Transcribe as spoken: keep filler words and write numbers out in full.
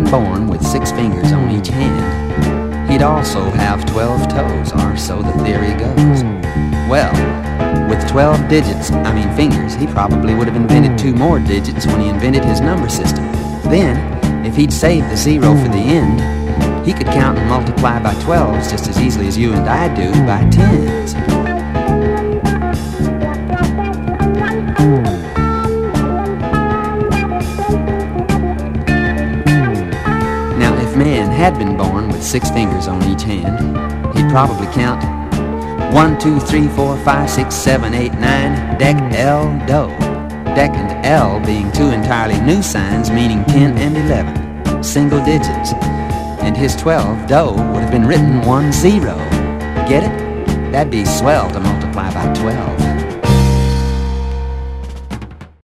been born with six fingers on each hand, he'd also have twelve toes, or so the theory goes. Well, with twelve digits, I mean fingers, he probably would have invented two more digits when he invented his number system. Then, if he'd saved the zero for the end, he could count and multiply by twelves just as easily as you and I do by tens. Now, if man had been born with six fingers on each hand, he'd probably count one, two, three, four, five, six, seven, eight, nine, dec, el, do. Dec and el being two entirely new signs meaning ten and eleven, single digits. And his twelve, do, would have been written one zero. Get it? That'd be swell to multiply by